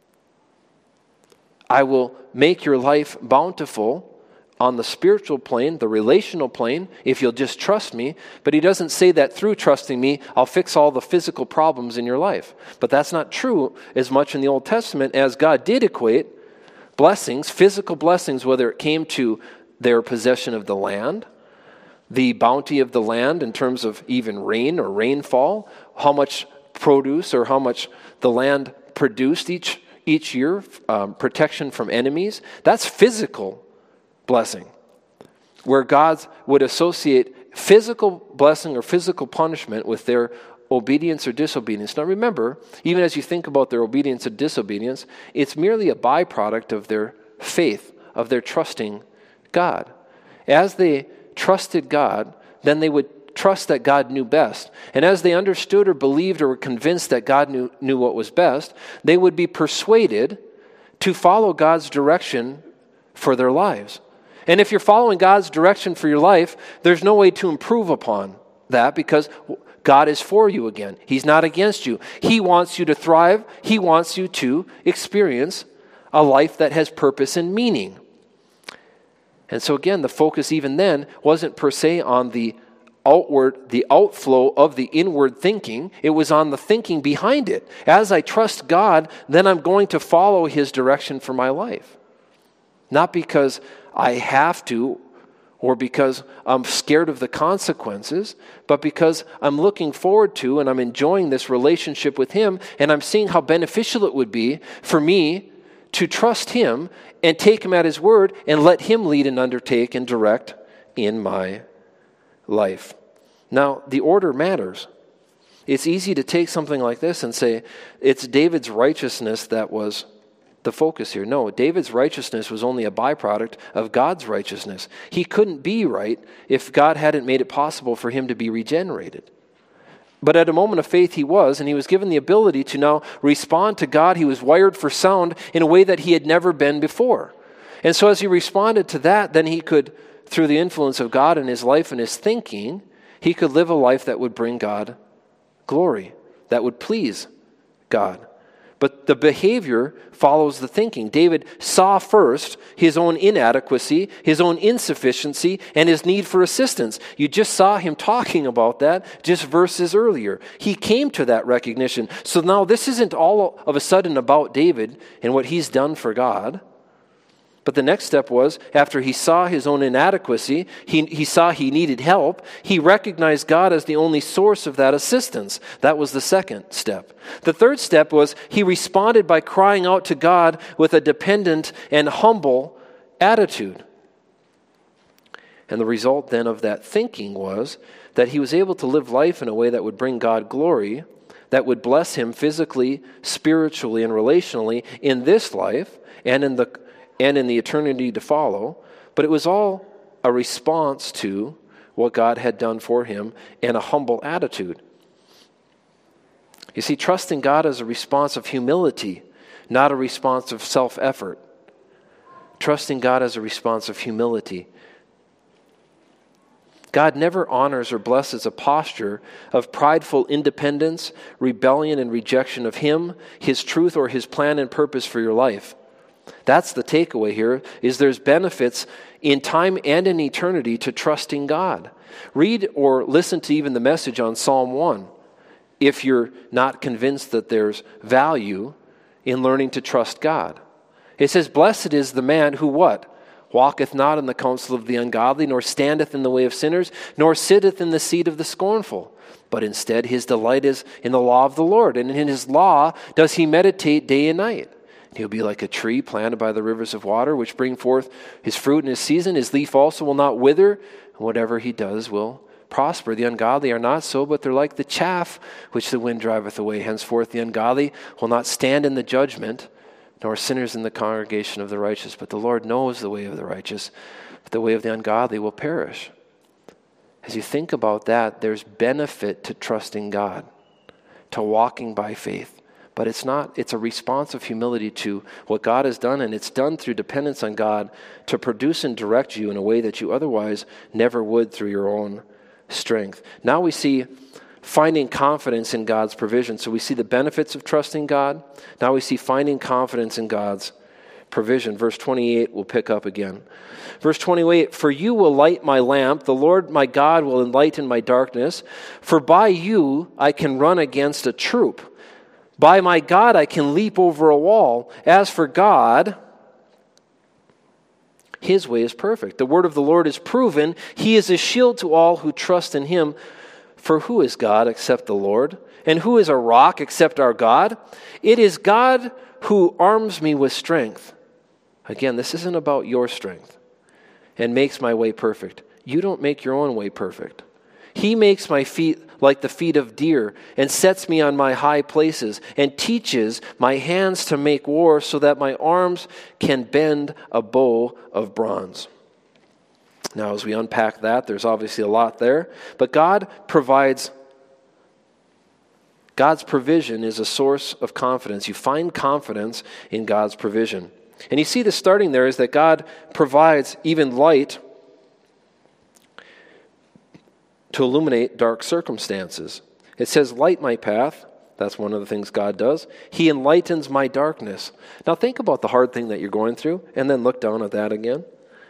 I will make your life bountiful on the spiritual plane, the relational plane, if you'll just trust me. But he doesn't say that through trusting me, I'll fix all the physical problems in your life. But that's not true as much in the Old Testament, as God did equate blessings, physical blessings, whether it came to their possession of the land, the bounty of the land in terms of even rain or rainfall, how much produce or how much the land produced each year, protection from enemies. That's physical blessing, where God would associate physical blessing or physical punishment with their obedience or disobedience. Now remember, even as you think about their obedience or disobedience, it's merely a byproduct of their faith, of their trusting God. As they trusted God, then they would trust that God knew best. And as they understood or believed or were convinced that God knew what was best, they would be persuaded to follow God's direction for their lives. And if you're following God's direction for your life, there's no way to improve upon that, because God is for you again. He's not against you. He wants you to thrive. He wants you to experience a life that has purpose and meaning. And so again, the focus even then wasn't per se on the outflow of the inward thinking. It was on the thinking behind it. As I trust God, then I'm going to follow his direction for my life. Not because I have to, or because I'm scared of the consequences, but because I'm looking forward to and I'm enjoying this relationship with him, and I'm seeing how beneficial it would be for me to trust him and take him at his word and let him lead and undertake and direct in my life. Now, the order matters. It's easy to take something like this and say, it's David's righteousness that was the focus here. No, David's righteousness was only a byproduct of God's righteousness. He couldn't be right if God hadn't made it possible for him to be regenerated. But at a moment of faith he was, and he was given the ability to now respond to God. He was wired for sound in a way that he had never been before. And so as he responded to that, then he could, through the influence of God in his life and his thinking, he could live a life that would bring God glory, that would please God. But the behavior follows the thinking. David saw first his own inadequacy, his own insufficiency, and his need for assistance. You just saw him talking about that just verses earlier. He came to that recognition. So now this isn't all of a sudden about David and what he's done for God. But the next step was, after he saw his own inadequacy, he saw he needed help, he recognized God as the only source of that assistance. That was the second step. The third step was he responded by crying out to God with a dependent and humble attitude. And the result then of that thinking was that he was able to live life in a way that would bring God glory, that would bless him physically, spiritually, and relationally in this life and in the eternity to follow. But it was all a response to what God had done for him and a humble attitude. You see, trusting God is a response of humility, not a response of self-effort. Trusting God as a response of humility. God never honors or blesses a posture of prideful independence, rebellion, and rejection of him, his truth, or his plan and purpose for your life. That's the takeaway here, is there's benefits in time and in eternity to trusting God. Read or listen to even the message on Psalm 1 if you're not convinced that there's value in learning to trust God. It says, "Blessed is the man who" what? "Walketh not in the counsel of the ungodly, nor standeth in the way of sinners, nor sitteth in the seat of the scornful. But instead his delight is in the law of the Lord, and in his law does he meditate day and night. He'll be like a tree planted by the rivers of water, which bring forth his fruit in his season. His leaf also will not wither, whatever he does will prosper. The ungodly are not so, but they're like the chaff which the wind driveth away. Henceforth the ungodly will not stand in the judgment, nor sinners in the congregation of the righteous. But the Lord knows the way of the righteous, but the way of the ungodly will perish. As you think about that, there's benefit to trusting God, to walking by faith. But it's a response of humility to what God has done, and it's done through dependence on God to produce and direct you in a way that you otherwise never would through your own strength. Now we see finding confidence in God's provision. So we see the benefits of trusting God. Now we see finding confidence in God's provision. Verse 28 we'll pick up again. Verse 28, for you will light my lamp, the Lord my God will enlighten my darkness, for by you I can run against a troop. By my God I can leap over a wall. As for God, his way is perfect. The word of the Lord is proven. He is a shield to all who trust in him. For who is God except the Lord? And who is a rock except our God? It is God who arms me with strength. Again, this isn't about your strength. And makes my way perfect. You don't make your own way perfect. He makes my feet like the feet of deer, and sets me on my high places, and teaches my hands to make war, so that my arms can bend a bow of bronze. Now, as we unpack that, there's obviously a lot there, but God's provision is a source of confidence. You find confidence in God's provision. And you see the starting there is that God provides even light to illuminate dark circumstances. It says, light my path. That's one of the things God does. He enlightens my darkness. Now think about the hard thing that you're going through, and then look down at that again.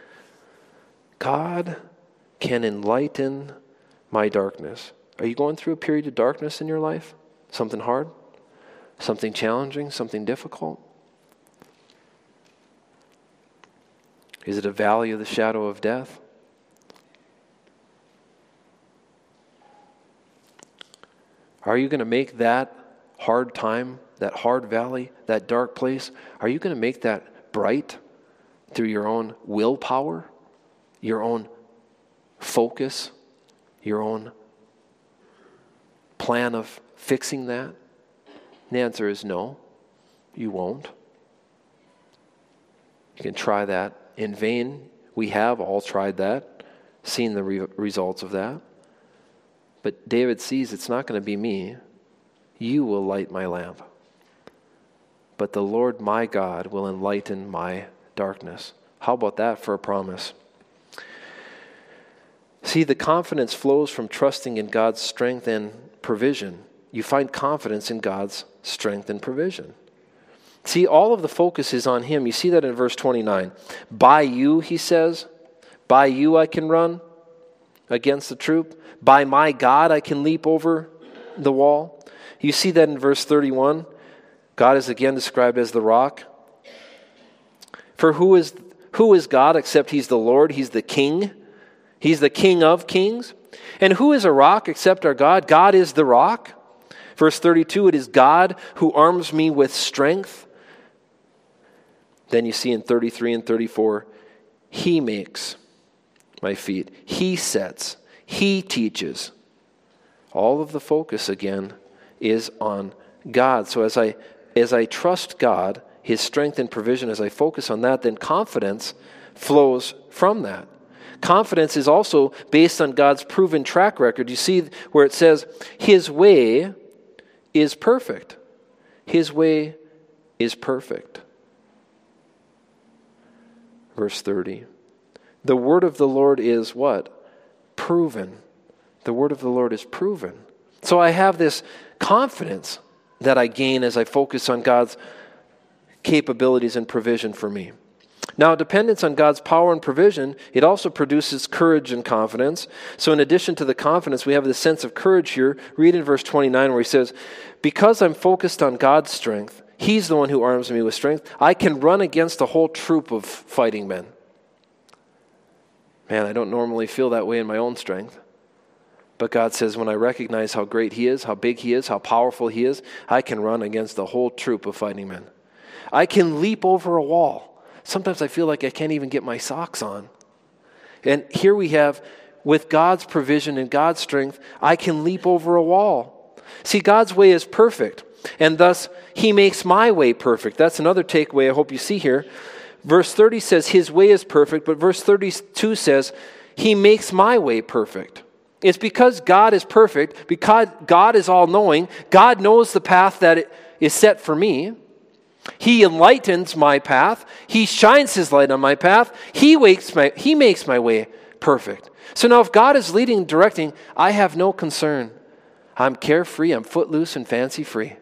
God can enlighten my darkness. Are you going through a period of darkness in your life? Something hard? Something challenging? Something difficult? Is it a valley of the shadow of death? Are you going to make that hard time, that hard valley, that dark place, are you going to make that bright through your own willpower, your own focus, your own plan of fixing that? And the answer is no, you won't. You can try that in vain. We have all tried that, seen the results of that. But David sees it's not going to be me. You will light my lamp. But the Lord my God will enlighten my darkness. How about that for a promise? See, the confidence flows from trusting in God's strength and provision. You find confidence in God's strength and provision. See, all of the focus is on him. You see that in verse 29. By you, he says, by you I can run against the troop. By my God I can leap over the wall. You see that in verse 31. God is again described as the rock. For who is God except he's the Lord? He's the King. He's the King of kings. And who is a rock except our God? God is the rock. Verse 32, it is God who arms me with strength. Then you see in 33 and 34, he makes my feet. He sets. He teaches. All of the focus again is on God. So as I trust God, his strength and provision, as I focus on that, then confidence flows from that. Confidence is also based on God's proven track record. You see where it says, his way is perfect. His way is perfect. Verse 30. The word of the Lord is what? Proven. The word of the Lord is proven. So I have this confidence that I gain as I focus on God's capabilities and provision for me. Now, dependence on God's power and provision, it also produces courage and confidence. So in addition to the confidence, we have the sense of courage here. Read in verse 29 where he says, because I'm focused on God's strength, he's the one who arms me with strength, I can run against a whole troop of fighting men. Man, I don't normally feel that way in my own strength. But God says when I recognize how great he is, how big he is, how powerful he is, I can run against a whole troop of fighting men. I can leap over a wall. Sometimes I feel like I can't even get my socks on. And here we have with God's provision and God's strength, I can leap over a wall. See, God's way is perfect, and thus he makes my way perfect. That's another takeaway I hope you see here. Verse 30 says his way is perfect, but verse 32 says he makes my way perfect. It's because God is perfect, because God is all-knowing, God knows the path that is set for me. He enlightens my path. He shines his light on my path. He makes my way perfect. So now if God is leading and directing, I have no concern. I'm carefree, I'm footloose and fancy-free.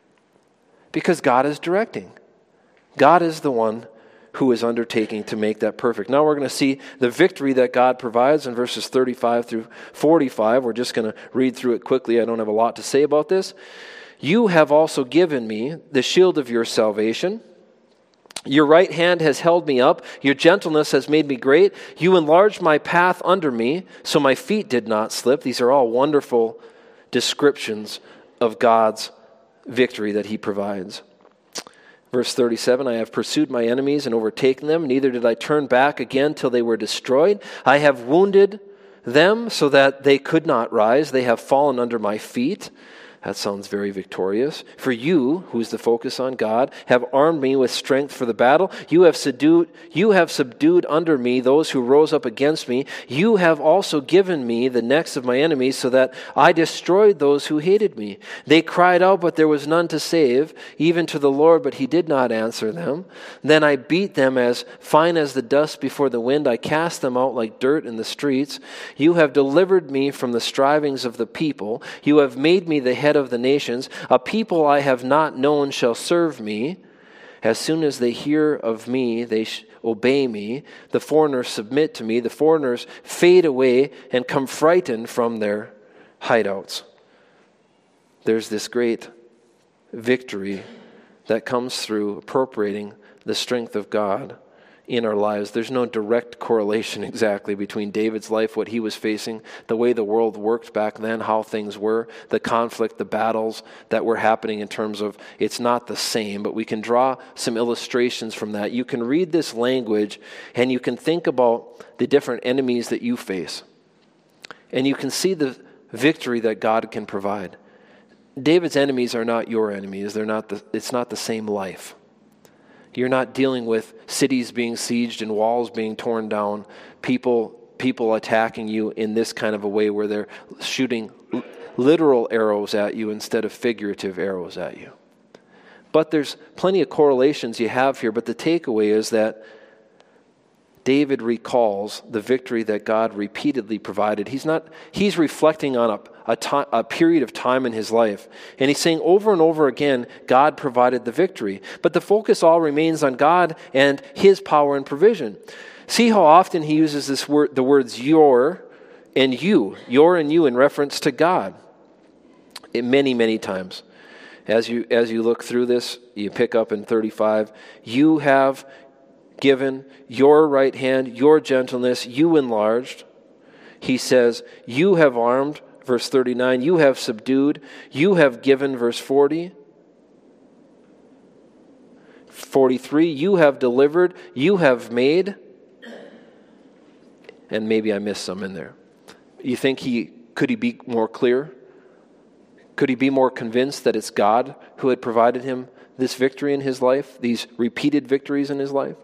Because God is directing. God is the one who is undertaking to make that perfect. Now we're going to see the victory that God provides in verses 35 through 45. We're just going to read through it quickly. I don't have a lot to say about this. You have also given me the shield of your salvation. Your right hand has held me up. Your gentleness has made me great. You enlarged my path under me, so my feet did not slip. These are all wonderful descriptions of God's victory that he provides. Verse 37, I have pursued my enemies and overtaken them, neither did I turn back again till they were destroyed. I have wounded them so that they could not rise. They have fallen under my feet. That sounds very victorious. For you, who is the focus on God, have armed me with strength for the battle. You have subdued under me those who rose up against me. You have also given me the necks of my enemies so that I destroyed those who hated me. They cried out, but there was none to save, even to the Lord, but he did not answer them. Then I beat them as fine as the dust before the wind. I cast them out like dirt in the streets. You have delivered me from the strivings of the people. You have made me the head of the nations. A people I have not known shall serve me. As soon as they hear of me, they obey me. The foreigners submit to me. The foreigners fade away and come frightened from their hideouts. There's this great victory that comes through appropriating the strength of God in our lives. There's no direct correlation exactly between David's life, what he was facing, the way the world worked back then, how things were, the conflict, the battles that were happening in terms of it's not the same, but we can draw some illustrations from that. You can read this language and you can think about the different enemies that you face. And you can see the victory that God can provide. David's enemies are not your enemies. It's not the same life. You're not dealing with cities being sieged and walls being torn down, people attacking you in this kind of a way where they're shooting literal arrows at you instead of figurative arrows at you. But there's plenty of correlations you have here, but the takeaway is that David recalls the victory that God repeatedly provided. He's reflecting on a period of time in his life. And he's saying over and over again, God provided the victory. But the focus all remains on God and his power and provision. See how often he uses the words your and you in reference to God. Many, many times. As you look through this, you pick up in 35, you have given your right hand, your gentleness, you enlarged. He says, you have armed, verse 39, you have subdued, you have given, verse 40. 43, you have delivered, you have made. And maybe I missed some in there. You think could he be more clear? Could he be more convinced that it's God who had provided him this victory in his life, these repeated victories in his life?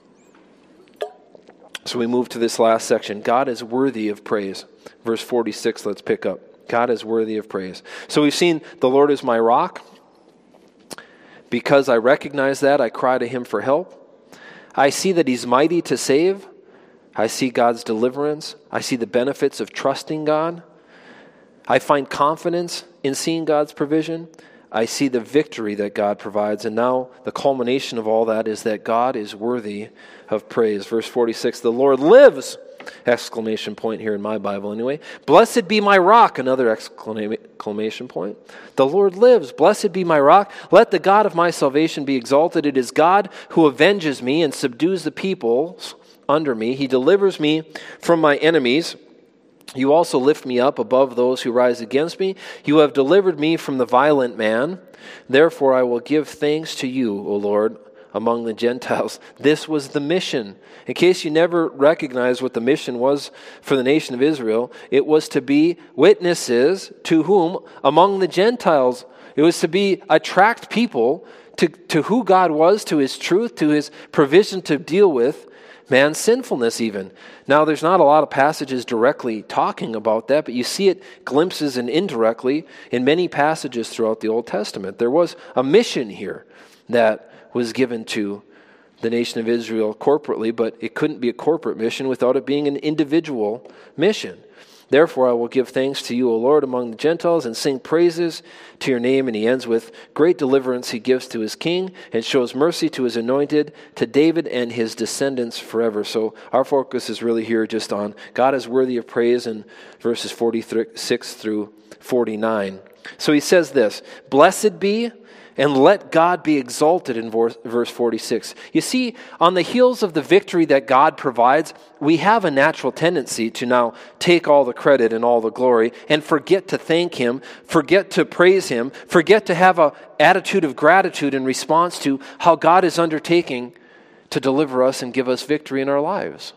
So we move to this last section. God is worthy of praise. Verse 46, let's pick up. God is worthy of praise. So we've seen the Lord is my rock. Because I recognize that, I cry to him for help. I see that he's mighty to save. I see God's deliverance. I see the benefits of trusting God. I find confidence in seeing God's provision. I see the victory that God provides. And now the culmination of all that is that God is worthy of praise. Verse 46, the Lord lives! Exclamation point here in my Bible anyway. Blessed be my rock! Another exclamation point. The Lord lives. Blessed be my rock. Let the God of my salvation be exalted. It is God who avenges me and subdues the peoples under me. He delivers me from my enemies. You also lift me up above those who rise against me. You have delivered me from the violent man. Therefore I will give thanks to you, O Lord, among the Gentiles. This was the mission. In case you never recognized what the mission was for the nation of Israel, it was to be witnesses to whom? Among the Gentiles. It was to attract people to who God was, to his truth, to his provision to deal with man's sinfulness even. Now, there's not a lot of passages directly talking about that, but you see it glimpses and indirectly in many passages throughout the Old Testament. There was a mission here that was given to the nation of Israel corporately, but it couldn't be a corporate mission without it being an individual mission. Therefore, I will give thanks to you, O Lord, among the Gentiles, and sing praises to your name. And he ends with, great deliverance he gives to his king, and shows mercy to his anointed, to David and his descendants forever. So our focus is really here just on God is worthy of praise in verses 46 through 49. So he says this, blessed be, and let God be exalted in verse 46. You see, on the heels of the victory that God provides, we have a natural tendency to now take all the credit and all the glory and forget to thank him, forget to praise him, forget to have an attitude of gratitude in response to how God is undertaking to deliver us and give us victory in our lives.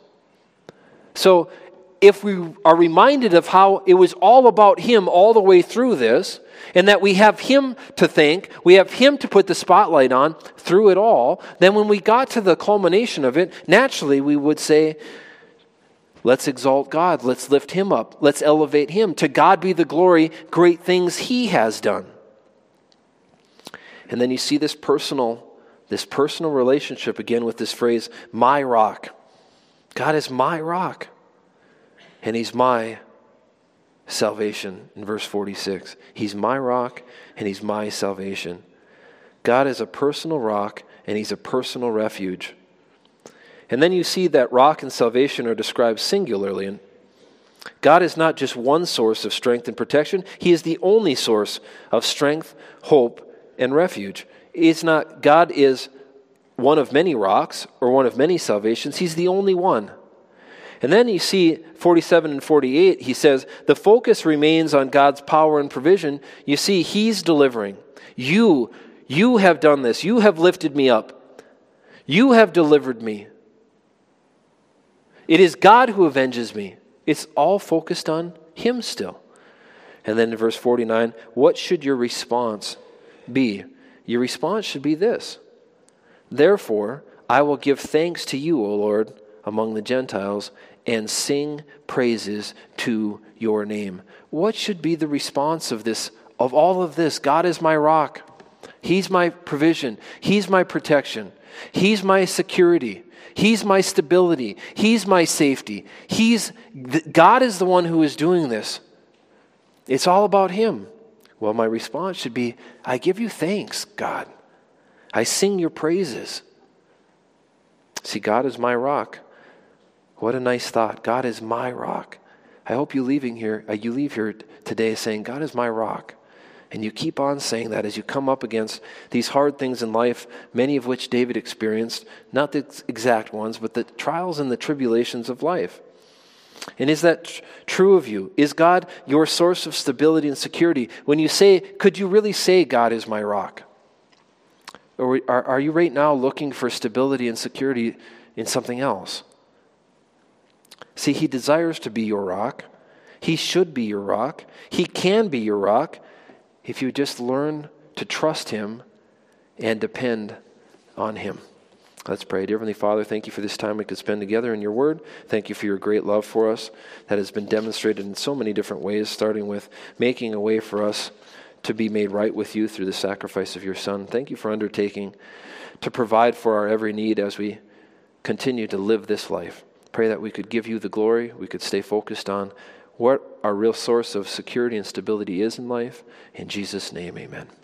So if we are reminded of how it was all about him all the way through this, and that we have him to thank, we have him to put the spotlight on through it all, then when we got to the culmination of it, naturally we would say, let's exalt God, let's lift him up, let's elevate him. To God be the glory, great things he has done. And then you see this personal relationship again with this phrase, my rock. God is my rock, and he's my salvation in verse 46. He's my rock and he's my salvation. God is a personal rock and he's a personal refuge. And then you see that rock and salvation are described singularly. And God is not just one source of strength and protection. He is the only source of strength, hope, and refuge. God is one of many rocks or one of many salvations. He's the only one. And then you see 47 and 48, he says, the focus remains on God's power and provision. You see, he's delivering. You have done this. You have lifted me up. You have delivered me. It is God who avenges me. It's all focused on him still. And then in verse 49, what should your response be? Your response should be this. Therefore, I will give thanks to you, O Lord, among the Gentiles, and sing praises to your name. What should be the response of all of this? God is my rock. He's my provision. He's my protection. He's my security. He's my stability. He's my safety. God is the one who is doing this. It's all about him. Well, my response should be, I give you thanks, God. I sing your praises. See, God is my rock. What a nice thought. God is my rock. I hope you leave here today saying, God is my rock. And you keep on saying that as you come up against these hard things in life, many of which David experienced, not the exact ones, but the trials and the tribulations of life. And is that true of you? Is God your source of stability and security? When you say, could you really say God is my rock? Or are you right now looking for stability and security in something else? See, he desires to be your rock. He should be your rock. He can be your rock if you just learn to trust him and depend on him. Let's pray. Dear Heavenly Father, thank you for this time we could spend together in your word. Thank you for your great love for us that has been demonstrated in so many different ways, starting with making a way for us to be made right with you through the sacrifice of your Son. Thank you for undertaking to provide for our every need as we continue to live this life. Pray that we could give you the glory, we could stay focused on what our real source of security and stability is in life. In Jesus' name, amen.